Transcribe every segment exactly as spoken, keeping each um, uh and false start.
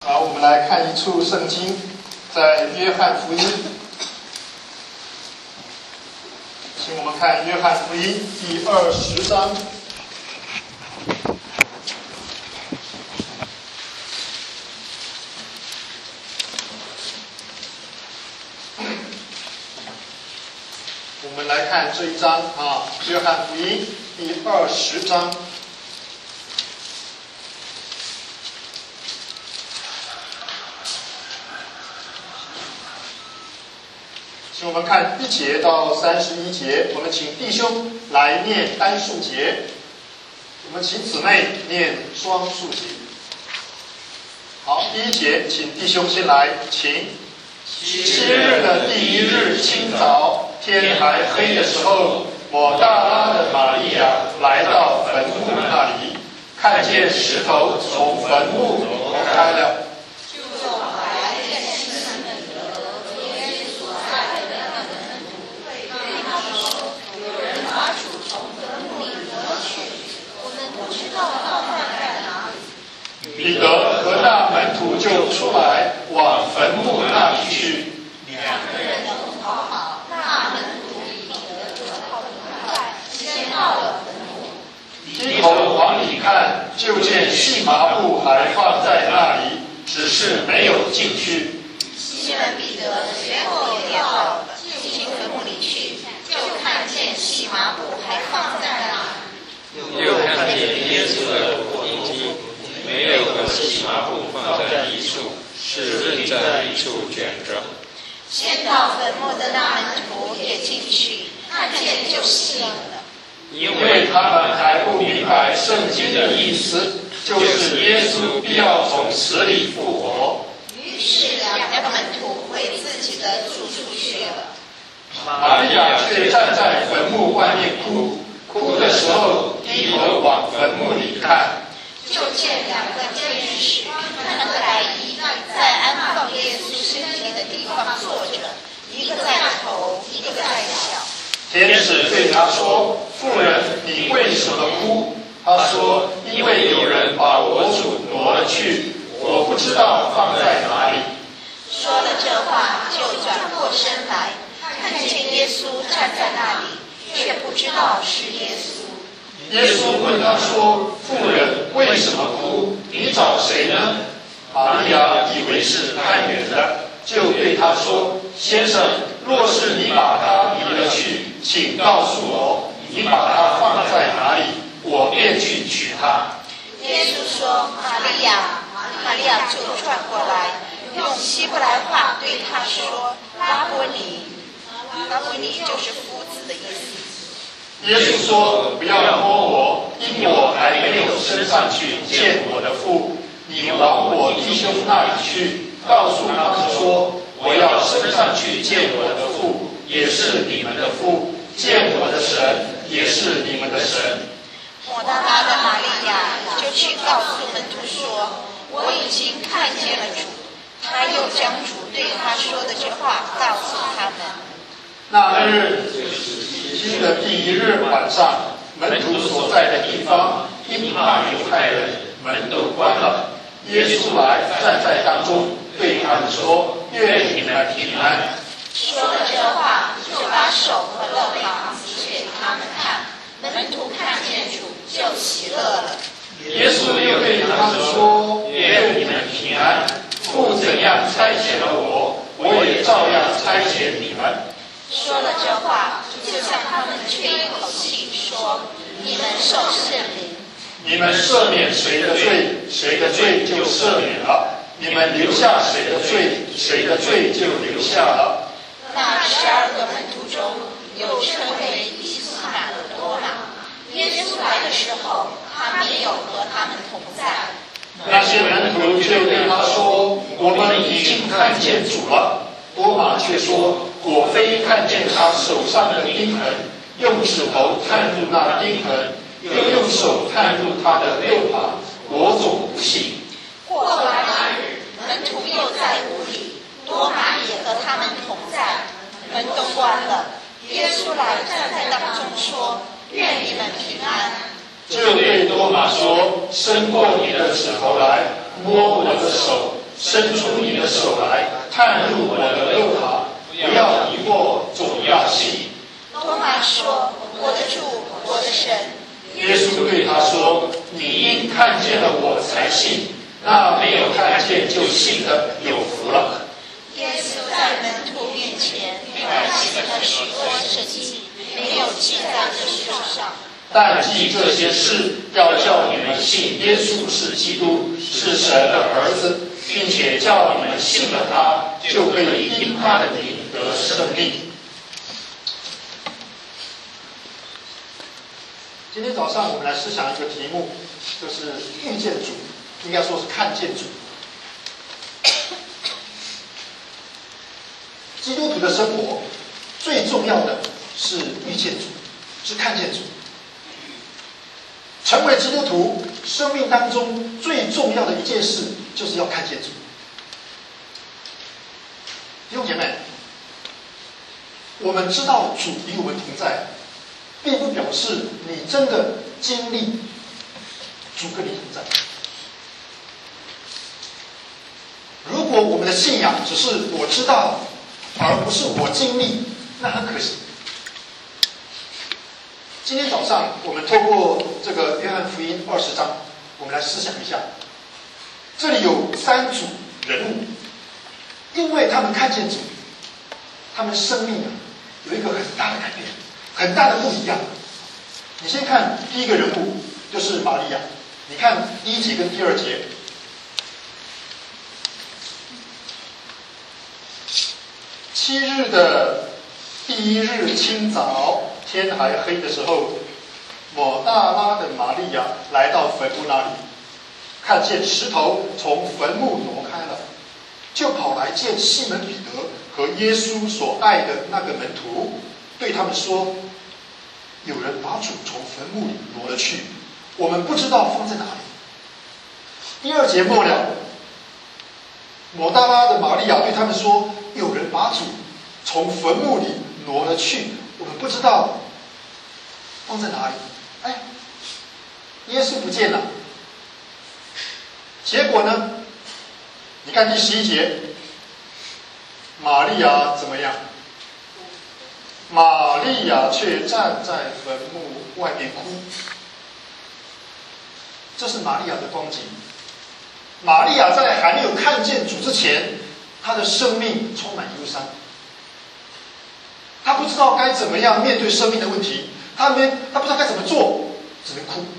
好，我们来看一处圣经，在约翰福音，请我们看约翰福音第二十章。我们来看这一章啊，约翰福音第二十章。请我们看一节到三十一节，我们请弟兄来念单数节，我们请姊妹念双数节。好，第一节，请弟兄先来，请。七日的第一日清早，天还黑的时候，抹大拉的玛利亚来到坟墓那里，看见石头从坟墓挪开了。彼得和那门徒就出来，往坟墓那里去。 两个人都逃跑，那门徒比彼得就跑得快，先到了坟墓。 低头往里看，就见细麻布还放在那里，只是没有进去。 西门彼得随后也到了，进坟墓里去，就看见细麻布还放在那里， 又看见耶稣的裹衣，没有和细麻布放在一处，是另在一处卷着。 先到坟墓的那门徒也进去，看见就信了， 因为他们还不明白圣经的意思，就是耶稣必要从死里复活。 于是两个门徒回自己的住处去了。 玛利亚却站在坟墓外面哭，哭的时候低头往坟墓里看， 就见两个天使看着来一在安放耶稣身体的地方坐着，一个在头，一个在脚。 天使对他说：“妇人，你为什么哭？”他说：“因为有人把我主挪了去，我不知道放在哪里。” 说了这话，就转过身来，看见耶稣站在那里，却不知道是耶稣。 耶稣问他说：“妇人，为什么哭？你找谁呢？”玛利亚以为是看园的，就对他说：“先生，若是你把他移了去，请告诉我，你把他放在哪里，我便去取他。” 耶稣说：“玛利亚。”玛利亚就转过来，用希伯来话对他说：“拉伯尼。”拉伯尼就是夫子的意思。 耶稣说：“不要摸我，因我还没有升上去见我的父。你往我弟兄那里去，告诉他们说，我要升上去见我的父，也是你们的父；见我的神，也是你们的神。” 抹大拉的玛利亚就去告诉门徒说：“我已经看见了主。”他又将主对他说的这话告诉他们。 那日就是七的第一日晚上，门徒所在的地方，因怕犹太人，门都关了。耶稣来站在当中，对他们说：“愿你们平安。” 说了这话，就把手和肋旁指给他们看。门徒看见主，就喜乐了。 耶稣又对他们说：“愿你们平安。父怎样差遣了我，我也照样差遣你们。” 说了这话，就向他们吹一口气，说：“你们受圣灵。 你们赦免谁的罪，谁的罪就赦免了；你们留下谁的罪，谁的罪就留下了。” 那十二个门徒中有称为以斯玛的多马。耶稣来的时候，他没有和他们同在。 那些门徒却对他说：“我们已经看见主了。”多马却说：“我非看见他手上的钉痕，用指头探入那钉痕，又用手探入他的肋旁，我总不信。” 过了那日，门徒又在屋里，多马也和他们同在，门都关了。耶稣来站在当中说：“愿你们平安。” 就对多马说：“伸过你的指头来，摸我的手， 伸出你的手来，探入我的肉膛，不要疑惑，总要信。 多马说：“我的主，我的神。” 耶稣对他说：“你因看见了我才信，那没有看见就信的有福了。” 耶稣在门徒面前还行了许多神迹，没有记在这书上。 但记这些事，要叫你们信耶稣是基督，是神的儿子，并且叫你们信了他，就可以因他的名得生命。今天早上我们来思想一个题目，就是遇见主，应该说是看见主。基督徒的生活最重要的是遇见主，是看见主。成为基督徒，生命当中最重要的一件事，就是要看见主。弟兄姐妹，我们知道主与我们同在，并不表示你真的经历主跟你同在。如果我们的信仰只是我知道，而不是我经历，那很可惜。今天早上我们透过这个约翰福音二十章，我们来思想一下，这里有三组人物，因为他们看见主，他们生命啊有一个很大的改变，很大的不一样。你先看第一个人物，就是玛利亚。你看第一节跟第二节，七日的第一日清早，天还黑的时候，抹大拉的玛利亚来到坟墓那里，看见石头从坟墓挪开了，就跑来见西门彼得和耶稣所爱的那个门徒，对他们说：“有人把主从坟墓里挪了去，我们不知道放在哪里。”第二节末了，抹大拉的玛利亚对他们说：“有人把主从坟墓里挪了去，我们不知道放在哪里。”哎，耶稣不见了。结果呢？你看第十一节，玛利亚怎么样？玛利亚却站在坟墓外面哭。这是玛利亚的光景。玛利亚在还没有看见主之前，她的生命充满忧伤。她不知道该怎么样面对生命的问题，她没，她不知道该怎么做，只能哭。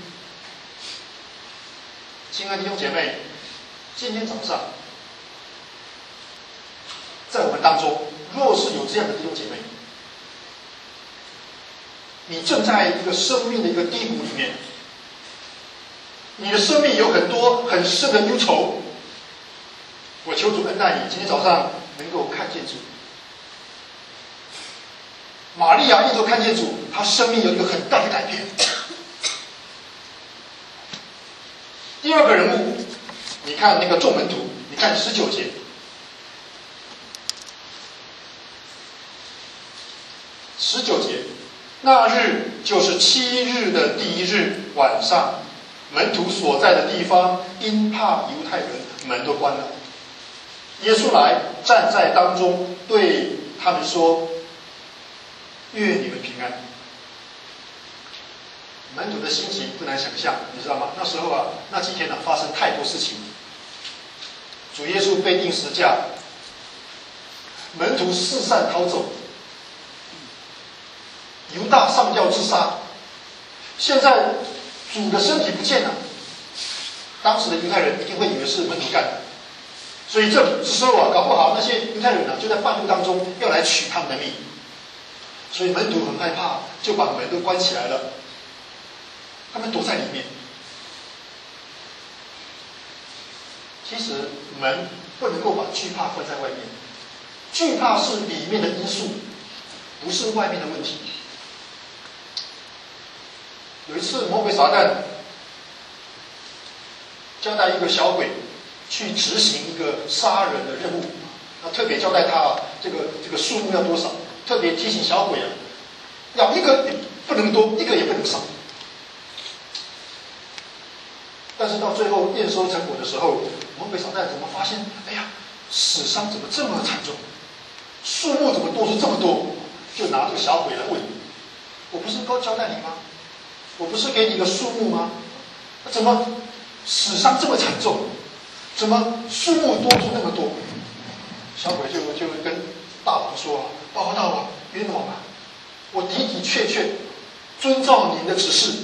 亲爱的弟兄姐妹，今天早上，在我们当中，若是有这样的弟兄姐妹，你正在一个生命的一个低谷里面，你的生命有很多很深的忧愁，我求主恩待你，今天早上能够看见主。玛利亚因着看见主，她生命有一个很大的改变。第二个人物，你看那个众门徒，你看十九节，十九节，那日就是七日的第一日晚上，门徒所在的地方因怕犹太人，门都关了。耶稣来站在当中，对他们说：“愿你们平安。”门徒的心情不难想象，你知道吗？那时候啊，那几天啊，发生太多事情。主耶稣被钉十架，门徒四散逃走，犹大上吊自杀。现在主的身体不见了，当时的犹太人一定会以为是门徒干的，所以这时候啊，搞不好那些犹太人啊，就在半路当中要来取他们的命，所以门徒很害怕，就把门都关起来了。他们躲在里面。其实门不能够把惧怕放在外面，惧怕是里面的因素，不是外面的问题。有一次，魔鬼撒旦交代一个小鬼去执行一个杀人的任务，那特别交代他啊，这个这个数目要多少，特别提醒小鬼啊，要一个也不能多，一个也不能少。但是到最后验收成果的时候，魔鬼撒旦怎么发现？哎呀， 死伤怎么这么惨重？数目怎么多出这么多？就拿这个小鬼来问你：我不是都交代你吗？我不是给你个数目吗？怎么死伤这么惨重？怎么数目多出那么多？小鬼就就跟大王说：报告大王，冤枉啊！我的的确确遵照您的指示，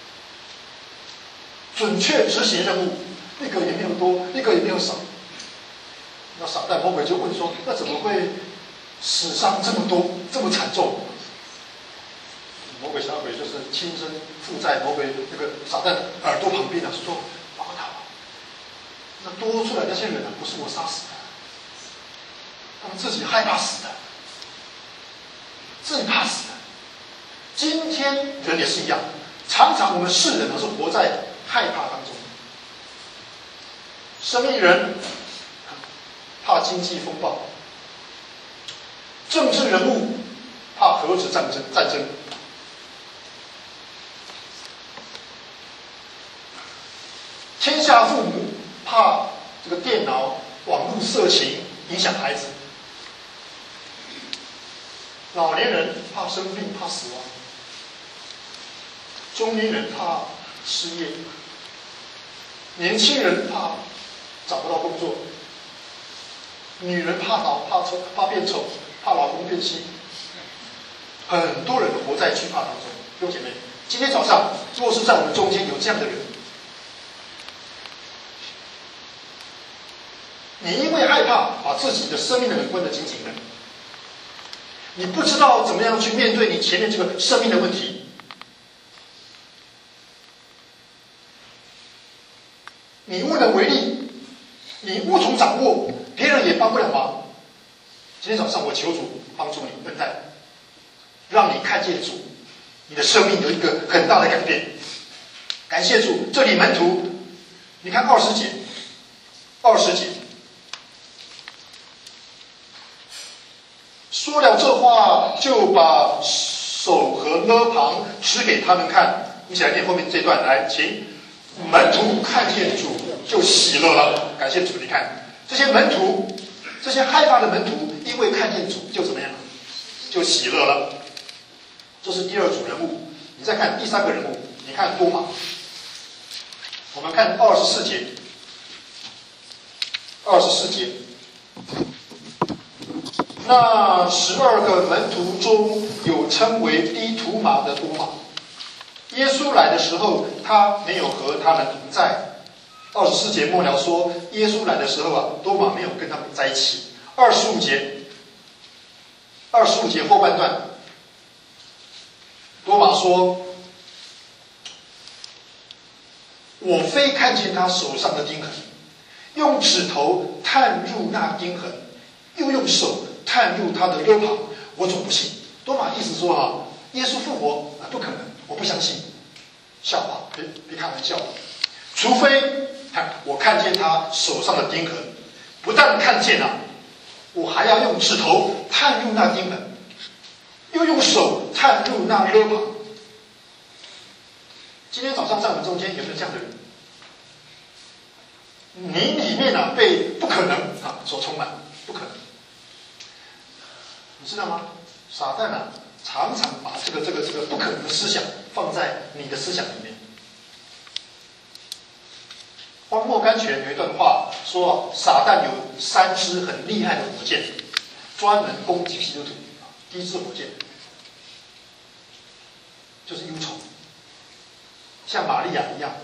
准确执行任务，一个也没有多，一个也没有少。那撒旦魔鬼就问说：那怎么会死伤这么多，这么惨重？魔鬼小鬼就是亲身附在魔鬼那个撒旦耳朵旁边啊，说：报告大王，那多出来那些人啊，不是我杀死的，他们自己害怕死的，自己怕死的。今天人也是一样，常常我们世人啊是活在害怕当中。生意人怕经济风暴，政治人物怕核子战争战争，天下父母怕这个电脑网络色情影响孩子，老年人怕生病怕死亡，中年人怕失业，年轻人怕找不到工作，女人怕老怕丑怕变丑，怕老公变心，很多人活在惧怕当中。弟兄姐妹，今天早上若是在我们中间有这样的人，你因为害怕把自己的生命的门关得紧紧的，你不知道怎么样去面对你前面这个生命的问题，你无能为力，你无从掌握，别人也帮不了忙。今天早上我求主帮助你恩待，让你看见主，你的生命有一个很大的改变。感谢主，这里门徒，你看二十节，二十节说了这话，就把手和勒旁指给他们看。一起来念后面这段，来，请。门徒看见主就喜乐了，感谢主。你看这些门徒，这些害怕的门徒，因为看见主就怎么样，就喜乐了。这是第二组人物。你再看第三个人物，你看多马。我们看二十四节，二十四节。那十二个门徒中有称为低图马的多马。耶稣来的时候，他没有和他们同在。二十四节末了说，耶稣来的时候啊，多马没有跟他们在一起。二十五节，二十五节后半段，多马说：“我非看见他手上的钉痕，用指头探入那钉痕，又用手探入他的肋旁，我总不信。”多马意思说啊，耶稣复活啊，不可能，我不相信。笑话，别别开玩笑，除非看我看见他手上的钉痕，不但看见了，我还要用指头探入那钉痕，又用手探入那肋旁。今天早上在我们中间有没有这样的人？你里面啊被不可能啊所充满，不可能。你知道吗？撒旦啊常常把这个这个这个不可能的思想放在你的思想里面。荒漠甘泉有一段话说，撒旦有三支很厉害的火箭，专门攻击基督徒。第一支火箭就是忧愁，像玛利亚一样，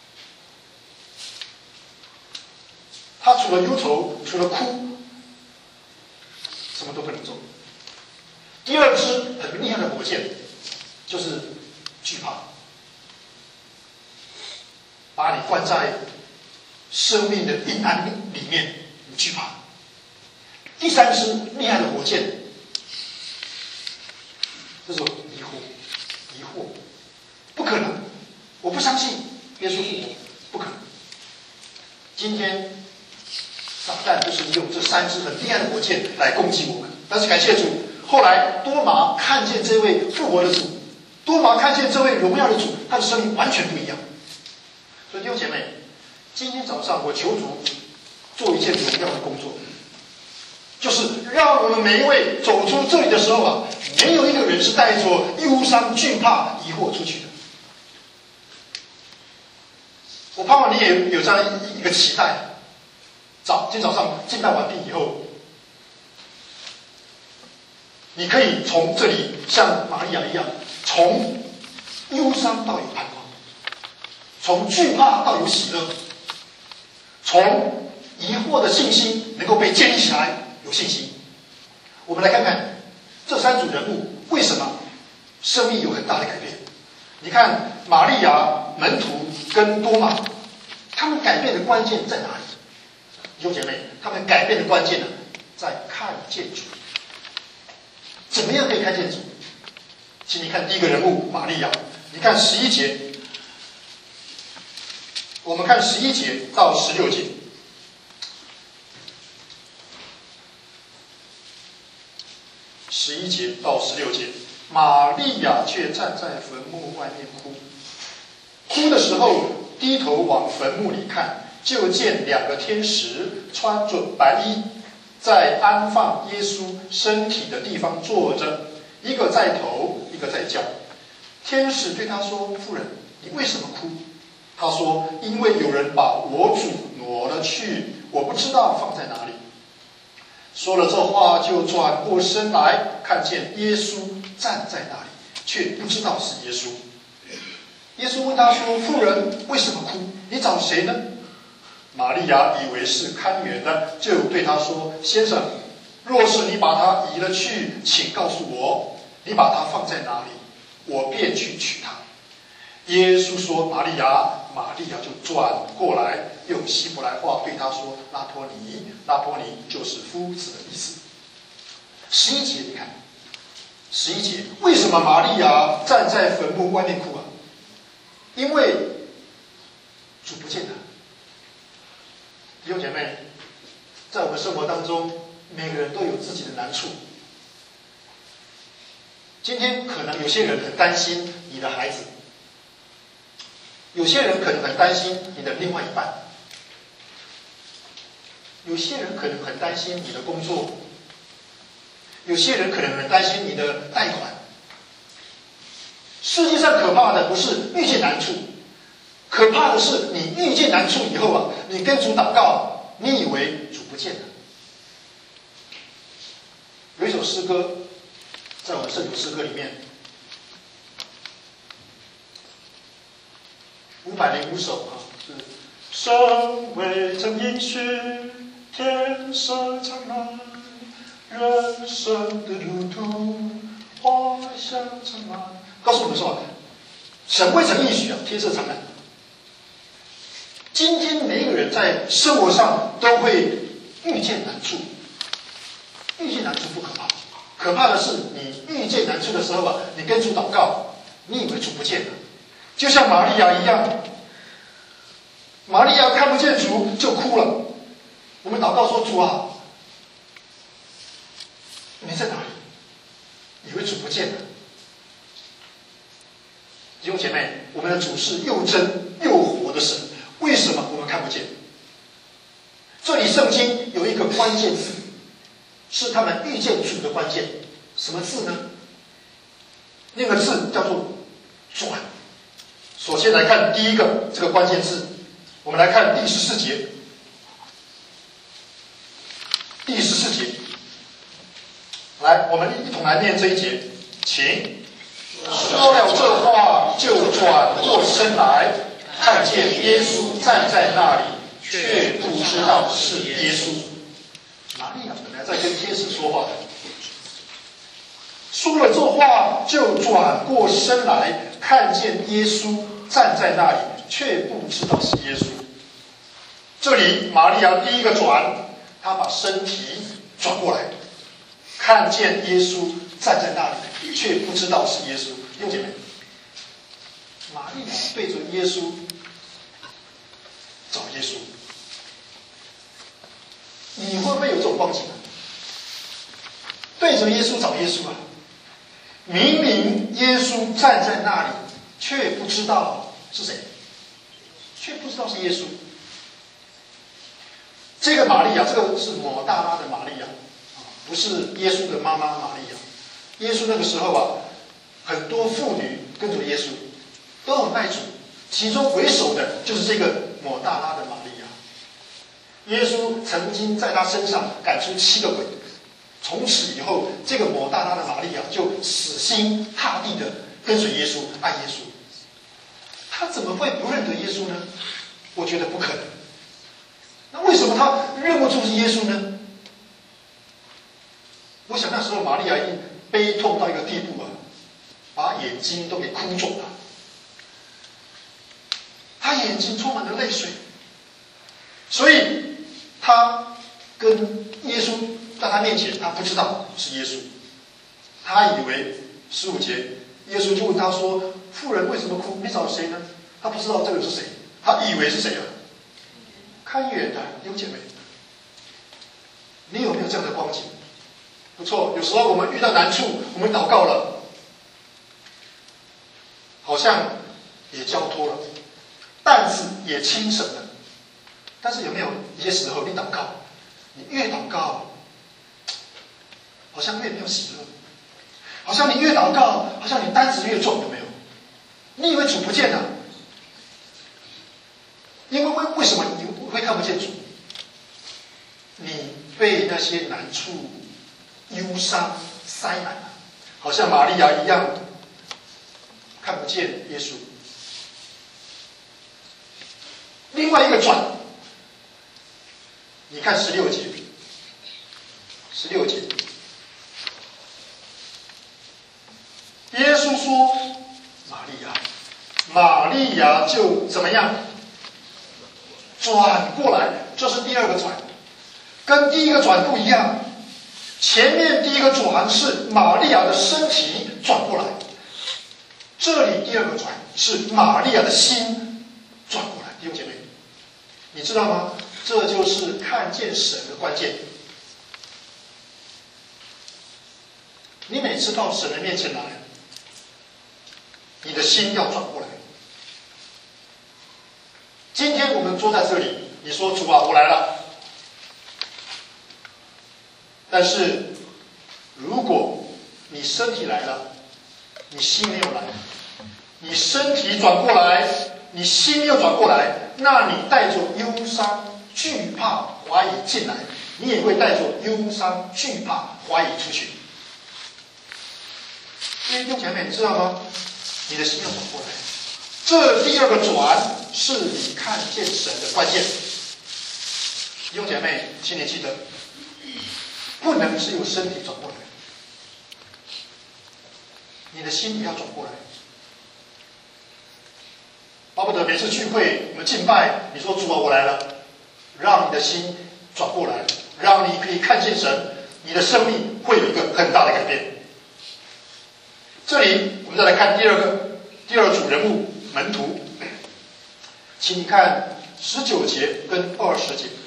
他除了忧愁，除了哭，什么都不能做。第二支很厉害的火箭就是惧怕，把你关在生命的阴暗里面，你惧怕。第三支厉害的火箭就是疑惑，疑惑，不可能，我不相信耶稣复活，不可能。今天撒旦就是用这三支很厉害的火箭来攻击我们，但是感谢主，后来多马看见这位复活的主，多马看见这位荣耀的主，他的生命完全不一样。所以弟兄姐妹，今天早上我求主做一件荣耀的工作， 我们每一位走出这里的时候啊，没有一个人是带着忧伤、惧怕、疑惑出去的。我盼望你也有这样一个期待。早今天早上敬拜完毕以后，你可以从这里像玛利亚一样，从忧伤到有盼望，从惧怕到有喜乐，从疑惑的信心能够被建立起来，有信心。我们来看看这三组人物为什么生命有很大的改变。你看玛利亚、门徒跟多马，他们改变的关键在哪里？弟兄姐妹，他们改变的关键呢，在看见主。怎么样可以看见主？请你看第一个人物玛利亚，你看十一节，我们看十一节到十六节。十一节到十六节，玛利亚却站在坟墓外面哭。哭的时候，低头往坟墓里看，就见两个天使穿着白衣，在安放耶稣身体的地方坐着，一个在头，一个在脚。天使对他说：“夫人，你为什么哭？”他说：“因为有人把我主挪了去，我不知道放在哪里。”说了这话，就转过身来，看见耶稣站在那里，却不知道是耶稣。耶稣问他说：“妇人，为什么哭？你找谁呢？”玛利亚以为是看园的，就对他说：“先生，若是你把他移了去，请告诉我，你把他放在哪里，我便去取他。”耶稣说：“玛利亚。”玛利亚就转过来，用希伯来话对他说：“拉波尼。”拉波尼就是夫子的意思。十一节，你看，十一节，为什么玛利亚站在坟墓外面哭啊？因为主不见了。弟兄姐妹，在我们生活当中，每个人都有自己的难处。今天可能有些人很担心你的孩子，有些人可能很担心你的另外一半，有些人可能很担心你的工作，有些人可能很担心你的贷款。世界上可怕的不是遇见难处，可怕的是你遇见难处以后啊，你跟主祷告，你以为主不见了。有一首诗歌，在我们圣徒诗歌里面，五百零五首啊，是生为正应许，天色苍蓝，人生的路途花香长满。告诉我们说，神未曾应许啊，天色苍蓝。今天每一个人在生活上都会遇见难处，遇见难处不可怕，可怕的是你遇见难处的时候啊，你跟主祷告，你以为主不见了，就像玛利亚一样。玛利亚看不见主就哭了。我们祷告说：“主啊，你在哪里？”以为主不见了。弟兄姐妹，我们的主是又真又活的神，为什么我们看不见？这里圣经有一个关键字，是他们遇见主的关键。什么字呢？那个字叫做转。首先来看第一个这个关键字，我们来看第十四节。第十四节，来，我们一同来念这一节，请。说了这话，就转过身来，看见耶稣站在那里，却不知道是耶稣。玛利亚本来在跟天使说话的，说了这话，就转过身来，看见耶稣站在那里，却不知道是耶稣。这里玛利亚第一个转，她把身体转过来，看见耶稣站在那里，却不知道是耶稣。弟兄姐妹，玛利亚对着耶稣找耶稣，你会不会有这种光景啊？对着耶稣找耶稣啊！明明耶稣站在那里，却不知道是谁，却不知道是耶稣。这个玛利亚，这个是抹大拉的玛利亚， 不是耶稣的妈妈玛利亚。耶稣那个时候啊，很多妇女跟着耶稣，都很爱主，其中为首的就是这个抹大拉的玛利亚。耶稣曾经在他身上赶出七个鬼，从此以后，这个抹大拉的玛利亚就死心塌地的跟随耶稣，爱耶稣。他怎么会不认得耶稣呢？我觉得不可能。那为什么他认不出是耶稣呢？我想那时候玛利亚一定悲痛到一个地步啊，把眼睛都给哭肿了。他眼睛充满了泪水，所以他跟耶稣在他面前，他不知道是耶稣，他以为十五节，耶稣就问他说：“妇人为什么哭？你找谁呢？”他不知道这个是谁，他以为是谁啊？看远的弟兄姐妹，你有没有这样的光景？不错，有时候我们遇到难处，我们祷告了，好像也交托了，担子也轻省了。但是有没有一些时候，你祷告，你越祷告，好像越没有喜乐，好像你越祷告，好像你担子越重，有没有？你以为主不见了？因为为为什么你会看不见主？你被那些难处、忧伤塞满了，好像玛利亚一样，看不见耶稣。另外一个转，你看十六节，十六节，耶稣说：“玛利亚，玛利亚就怎么样？转过来，这是第二个转，跟第一个转不一样。前面第一个转是玛利亚的身体转过来，这里第二个转是玛利亚的心转过来。弟兄姐妹，你知道吗？这就是看见神的关键。你每次到神的面前来，你的心要转过来。今天我们坐在这里，你说主啊，我来了。但是如果你身体来了，你心没有来，你身体转过来，你心没有转过来，那你带着忧伤、惧怕、怀疑进来，你也会带着忧伤、惧怕、怀疑出去。所以弟兄姐妹，你知道吗？你的心要转过来。这第二个转是你看见神的关键。弟兄姐妹，请你记得，不能只有身体转过来，你的心也要转过来。巴不得每次聚会我们敬拜，你说主啊，我来了，让你的心转过来，让你可以看见神，你的生命会有一个很大的改变。这里我们再来看第二个第二组人物门徒，请你看十九节跟二十节。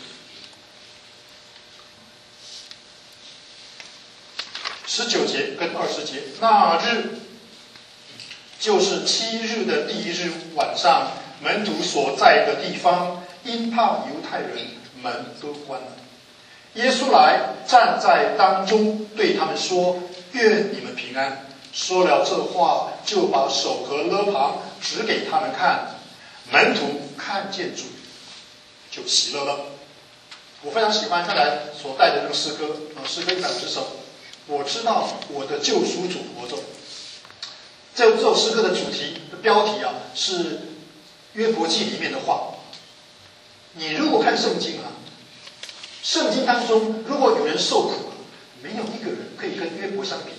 十九节跟二十节，那日就是七日的第一日晚上，门徒所在的地方，因怕犹太人，门都关了。耶稣来站在当中，对他们说：“愿你们平安。”说了这话，就把手和勒旁指给他们看。门徒看见主，就喜乐了。我非常喜欢刚才所带的这个诗歌，呃，诗歌一百五十首。我知道我的救赎主活着。这这首诗歌的主题的标题啊，是约伯记里面的话。你如果看圣经啊，圣经当中如果有人受苦啊，没有一个人可以跟约伯相比的。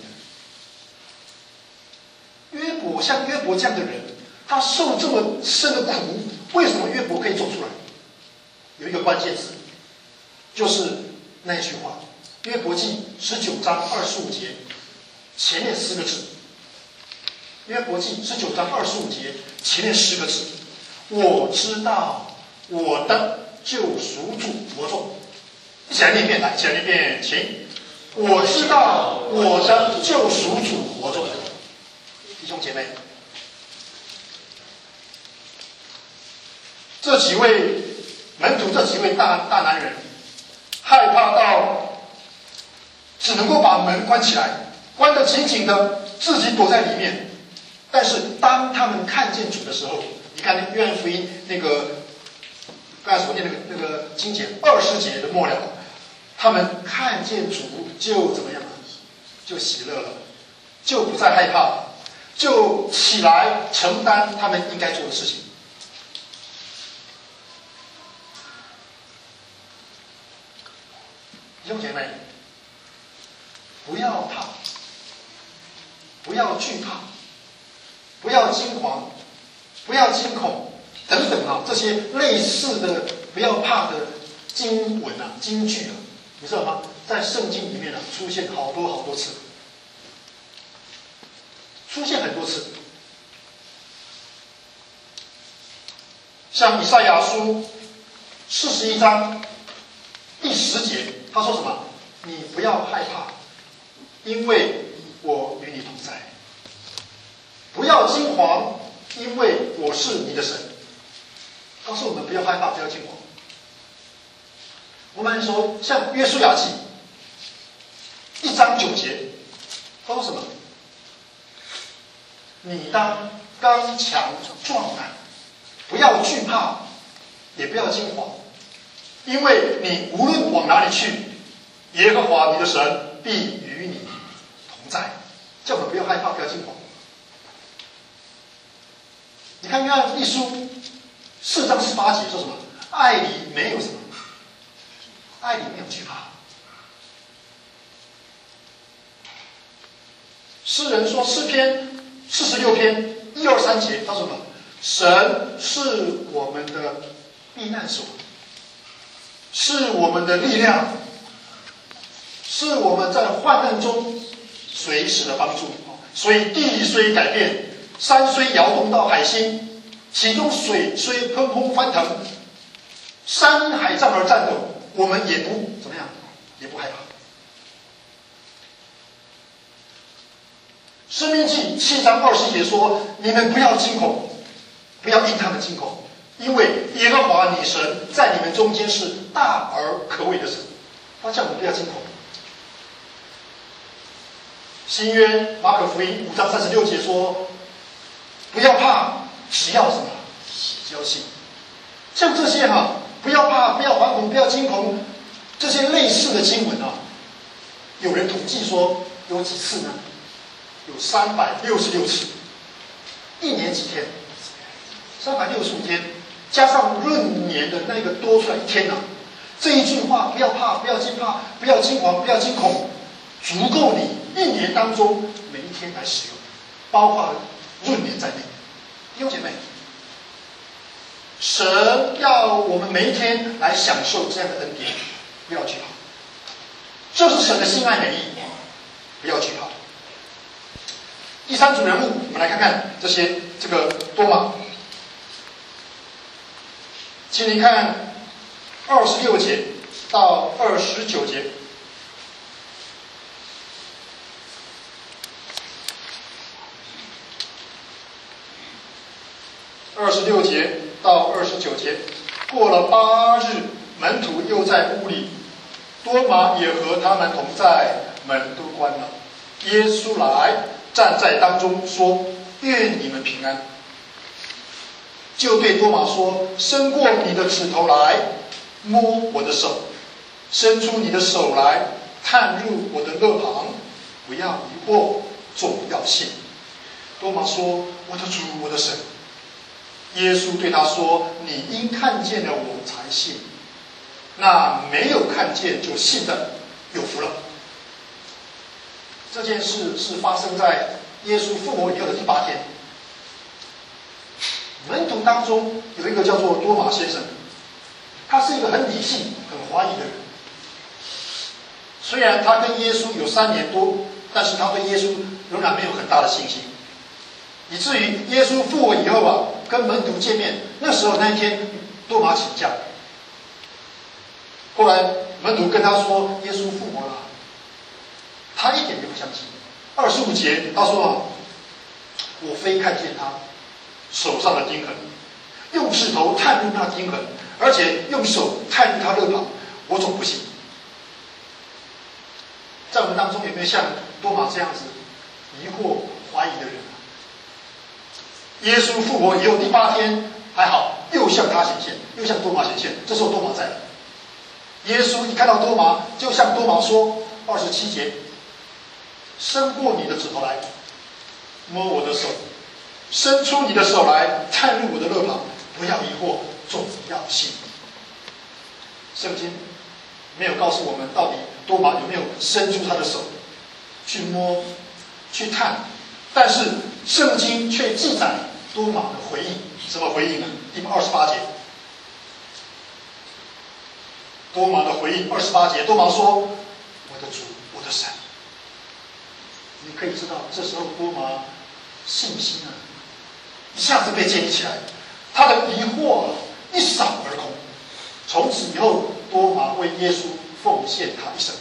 约伯像约伯这样的人，他受这么深的苦，为什么约伯可以走出来？有一个关键词，就是那一句话。约伯记十九章二十五节前面四个字，约伯记十九章二十五节前面十个字，我知道我的救赎主活着。一起来念一遍，来，一起来念一遍，请。我知道我的救赎主活着。弟兄姐妹，这几位门徒，这几位大大男人，害怕到只能够把门关起来，关得紧紧的，自己躲在里面。但是当他们看见主的时候，你看那约翰福音那个刚才所念那个那个经节二十节的末了，他们看见主就怎么样？就喜乐了，就不再害怕，就起来承担他们应该做的事情。弟兄姐妹，不要怕，不要惧怕，不要惊慌，不要惊恐，等等啊，这些类似的不要怕的经文啊、经句啊，你知道吗？在圣经里面啊，出现好多好多次，出现很多次。像以赛亚书四十一章第十节，他说什么？你不要害怕，因为我与你同在；不要惊慌，因为我是你的神。告诉我们不要害怕，不要惊慌。我们说，像约书亚记一章九节，他说什么？你当刚强壮胆，不要惧怕，也不要惊慌，因为你无论往哪里去，耶和华你的神必与你同在。叫我们不要害怕，不要惊慌。你看约翰一书四章十八节说什么？爱里没有什么，爱里没有惧怕。诗人说，诗篇四十六篇一二三节，他说什么？神是我们的避难所，是我们的力量，是我们在患难中随时的帮助。所以地虽改变，山虽摇动到海心，其中水虽喷轰翻腾，山海战而战斗，我们也不怎么样，也不害怕。申命记七章二十节说：你们不要惊恐，不要因他们惊恐，因为耶和华你神在你们中间是大而可畏的神。他叫我们不要惊恐。新约马可福音五章三十六节说：不要怕，只要什么？只要信。像这些哈、啊，不要怕，不要惶恐，不要惊恐，这些类似的经文啊，有人统计说有几次呢？有三百六十六次，一年几天？三百六十五天，加上闰年的那个多出来一天啊，这一句话不要怕，不要惊怕，不要惊惶，不要惊恐，足够你一年当中每一天来使用，包括闰年在内。弟兄姐妹，神要我们每一天来享受这样的恩典，不要惧怕，这是神的心爱美意，不要惧怕。第三组人物，我们来看看这些这个多马，请你看二十六节到二十九节。二十六节到二十九节，过了八日，门徒又在屋里，多马也和他们同在，门都关了。耶稣来，站在当中说：愿你们平安。就对多马说：伸过你的指头来，摸我的手，伸出你的手来，探入我的肋旁，不要疑惑，总要信。多马说：我的主，我的神。耶稣对他说：你因看见了我才信，那没有看见就信的有福了。这件事是发生在耶稣复活以后的第八天。门徒当中有一个叫做多马先生，他是一个很理性、很怀疑的人。虽然他跟耶稣有三年多，但是他对耶稣仍然没有很大的信心，以至于耶稣复活以后啊，跟门徒见面，那时候那一天多马请假。后来门徒跟他说耶稣复活了，他一点也不相信。二十五节他说啊，我非看见他手上的钉痕，用指头探入那钉痕，而且用手探入他肋旁，我总不信。 在我们当中有没有像多马这样子疑惑、怀疑的人啊？耶稣复活以后第八天还好，又向他显现，又向多马显现。这时候多马在了。耶稣一看到多马，就向多马说：二十七节，伸过你的指头来，摸我的手，伸出你的手来，探入我的肋旁，不要疑惑，总要信。圣经没有告诉我们到底多马有没有伸出他的手去摸、去探，但是圣经却记载多马的回应。什么回应呢？第二十八节，多马的回应，二十八节，多马说：“我的主，我的神。”你可以知道，这时候多马信心啊，一下子被建立起来，他的疑惑啊一扫而空。从此以后，多马为耶稣奉献他一生。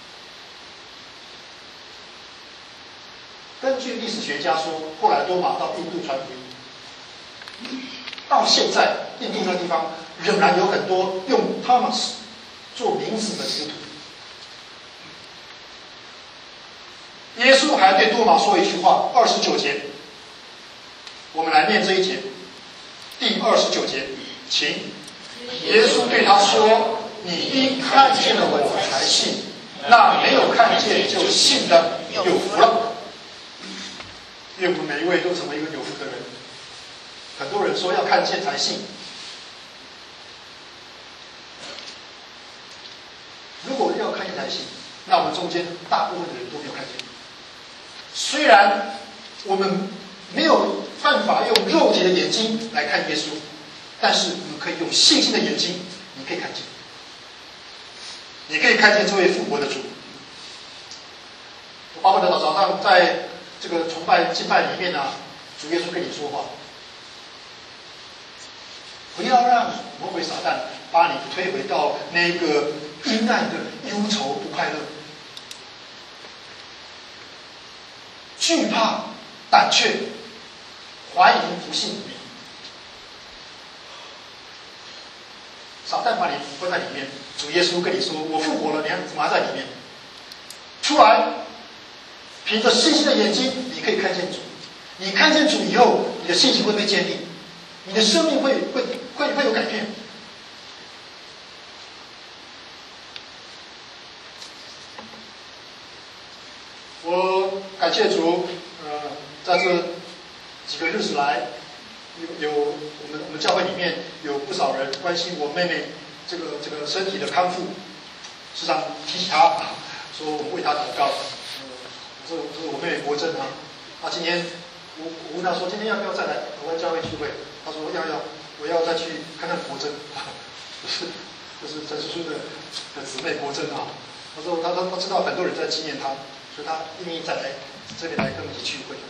根据历史学家说，后来多马到印度传福音，到现在印度那地方仍然有很多用 Thomas 做名字的基督徒。耶稣还对多马说一句话，二十九节，我们来念这一节，第二十九节，请。耶稣对他说：“你因看见了我才信，那没有看见就信的有福了。”愿我们每一位都成为一个有福的人。很多人说要看见才信，如果要看见才信，那我们中间大部分的人都没有看见。虽然我们没有办法用肉体的眼睛来看耶稣，但是我们可以用信心的眼睛，你可以看见，你可以看见这位复活的主。我巴不得早上在这个崇拜敬拜里面啊，主耶稣跟你说话，不要让魔鬼撒旦把你推回到那个阴暗的忧愁不快乐、惧怕、胆怯、怀疑、不信里面。撒旦把你关在里面，主耶稣跟你说：“我复活了，你还怎么还在里面？”出来，凭着信心的眼睛，你可以看见主。你看见主以后，你的信心会被建立，你的生命会会会会有改变。我感谢主，呃，在这几个日子来，有有我们我们教会里面有不少人关心我妹妹这个这个身体的康复，时常提起她，说我们为她祷告。呃，这这我妹妹国珍啊，她今天我我问她说今天要不要再来台湾教会聚会？她说要要，我要再去看看国珍，就是就是陈叔叔的的姊妹国珍啊。她说她她她知道很多人在纪念她，所以她愿意再来这里来跟我们一起聚会。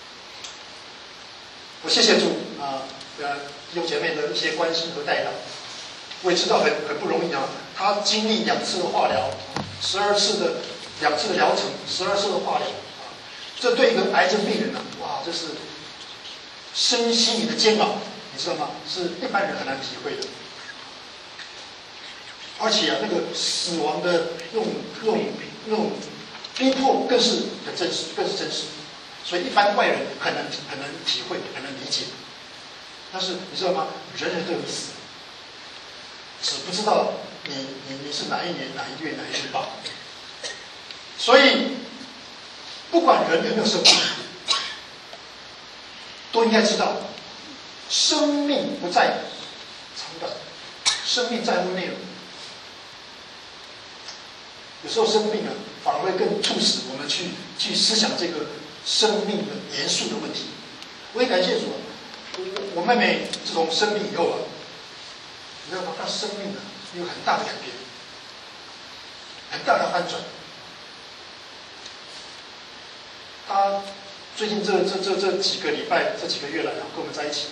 我谢谢主啊，呃，弟兄姐妹的一些关心和带领，我也知道很很不容易啊。他经历两次的化疗，十二次的两次的疗程，十二次的化疗啊，这对一个癌症病人呢、啊，哇，这是身心灵的煎熬，你知道吗？是一般人很难体会的。而且啊，那个死亡的那种那种那种逼迫更是很真实，更是真实。所以一般外人很难很难体会，很难理解。但是你知道吗？人人都有死，只不知道你你你是哪一年哪一月哪一日罢了。所以不管人有没有生命，都应该知道，生命不在长短，生命在乎内容。有时候生命啊，反而会更促使我们去去思想这个生命的严肃的问题。我也感谢主啊，我我妹妹自从生病以后啊，你知道吗？她生命啊有很大的改变，很大的翻转。她最近这这这这几个礼拜、这几个月来啊，跟我们在一起，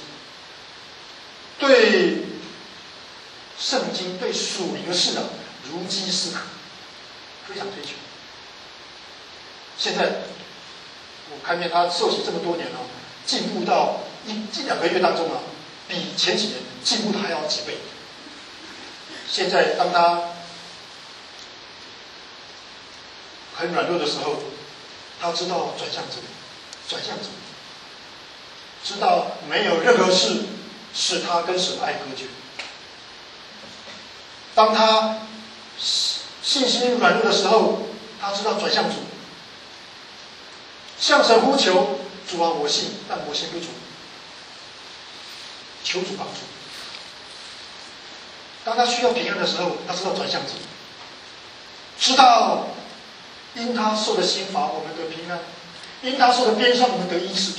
对圣经、对属灵的事啊，如饥似渴，非常追求。现在我看见他受洗这么多年了、啊，进步到一这两个月当中啊，比前几年进步的还要几倍。现在当他很软弱的时候，他知道转向主，转向主，知道没有任何事使他跟神爱隔绝。当他信心软弱的时候，他知道转向主，向神呼求：主啊，我信，但我先归主，求主帮助。当他需要平安的时候，他知道转向主，知道因他受的刑罚，我们得平安；因他受的鞭伤，我们得医治。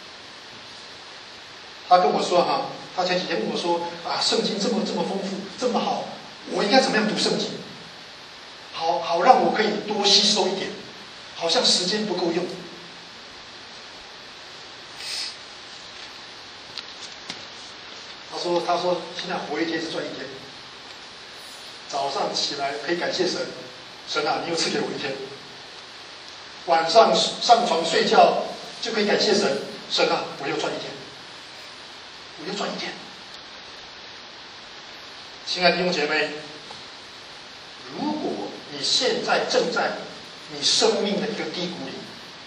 他跟我说哈，他前几天问我说啊，圣经这么这么丰富，这么好，我应该怎么样读圣经？好好让我可以多吸收一点，好像时间不够用。他说：“他说现在活一天是赚一天。早上起来可以感谢神，神啊，你又赐给我一天。晚上上床睡觉就可以感谢神，神啊，我又赚一天，我又赚一天。”亲爱的弟兄姐妹，如果你现在正在你生命的一个低谷里，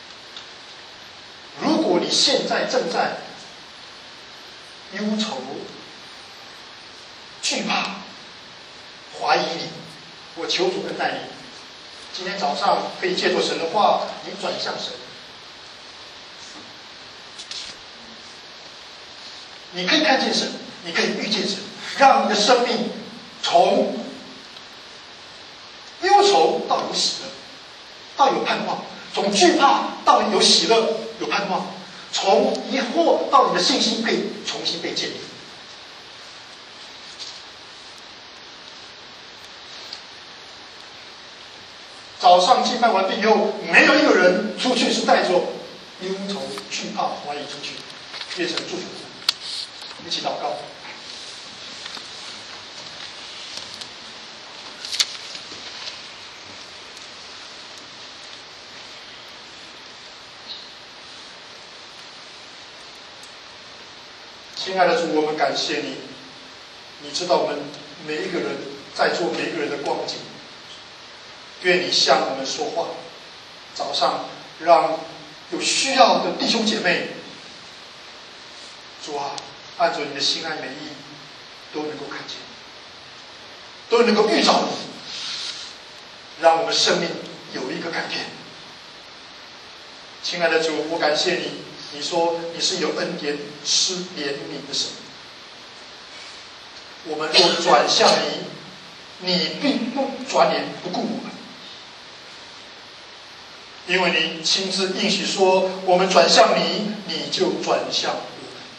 如果你现在正在忧愁、惧怕、怀疑你，我求主恩待你。今天早上可以借助神的话，你转向神，你可以看见神，你可以遇见神，让你的生命从忧愁到有喜乐，到有盼望；从惧怕到有喜乐、有盼望；从疑惑到你的信心可以重新被建立。早上祭拜完毕以后，没有一个人出去是带着忧愁、惧怕、怀疑出去。愿神祝福我们，一起祷告。亲爱的主，我们感谢你，你知道我们每一个人在座每一个人的光景。愿你向我们说话，早上让有需要的弟兄姐妹，主啊，按照你的心爱美意，都能够看见，都能够遇着你，让我们生命有一个改变。亲爱的主，我感谢你，你说你是有恩典、施怜悯的神。我们若转向你，你并不转脸不顾我们。因为你亲自应许说，我们转向你，你就转向我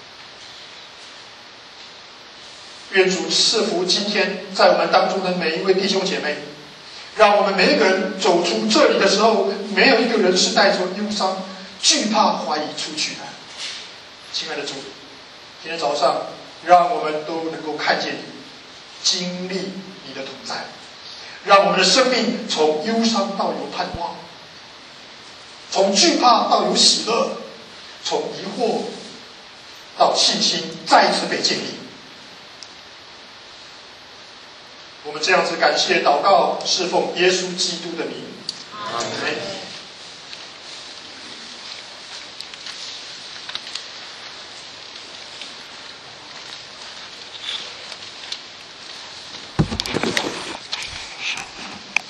们。愿主赐福今天在我们当中的每一位弟兄姐妹，让我们每一个人走出这里的时候，没有一个人是带着忧伤、惧怕、怀疑出去的。亲爱的主，今天早上让我们都能够看见你，经历你的同在，让我们的生命从忧伤到有盼望，从惧怕到有喜乐，从疑惑到信心再次被建立。我们这样子感谢祷告，侍奉耶稣基督的名。阿们。